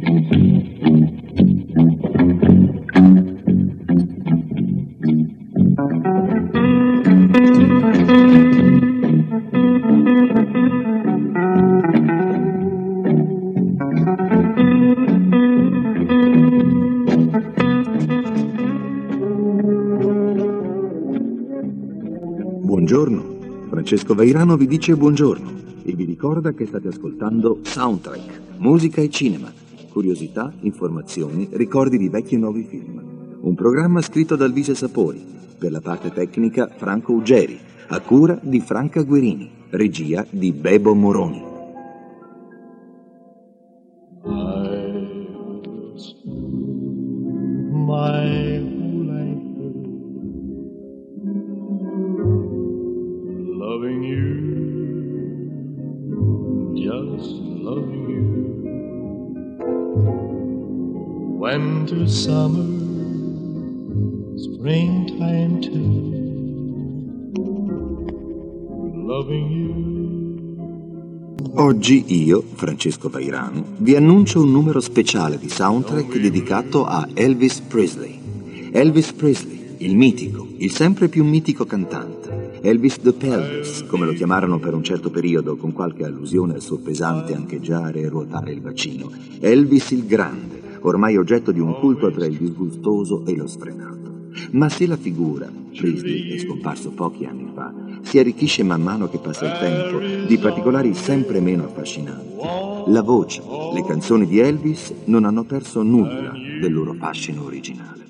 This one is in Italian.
Buongiorno, Francesco Vairano vi dice buongiorno e vi ricorda che state ascoltando Soundtrack, musica e cinema, curiosità, informazioni, ricordi di vecchi e nuovi film. Un programma scritto da Alvise Sapori, per la parte tecnica Franco Uggeri, a cura di Franca Guerini, regia di Bebo Moroni. Loving you, just loving you. Winter, summer, springtime too. Loving you. Oggi io, Francesco Vairano, vi annuncio un numero speciale di Soundtrack dedicato a Elvis Presley. Elvis Presley, il mitico, il sempre più mitico cantante. Elvis the Pelvis, come lo chiamarono per un certo periodo, con qualche allusione al suo pesante ancheggiare e ruotare il bacino. Elvis il Grande, ormai oggetto di un culto tra il disgustoso e lo sfrenato. Ma se la figura, Presley è scomparso pochi anni fa, si arricchisce man mano che passa il tempo di particolari sempre meno affascinanti, la voce, le canzoni di Elvis non hanno perso nulla del loro fascino originale.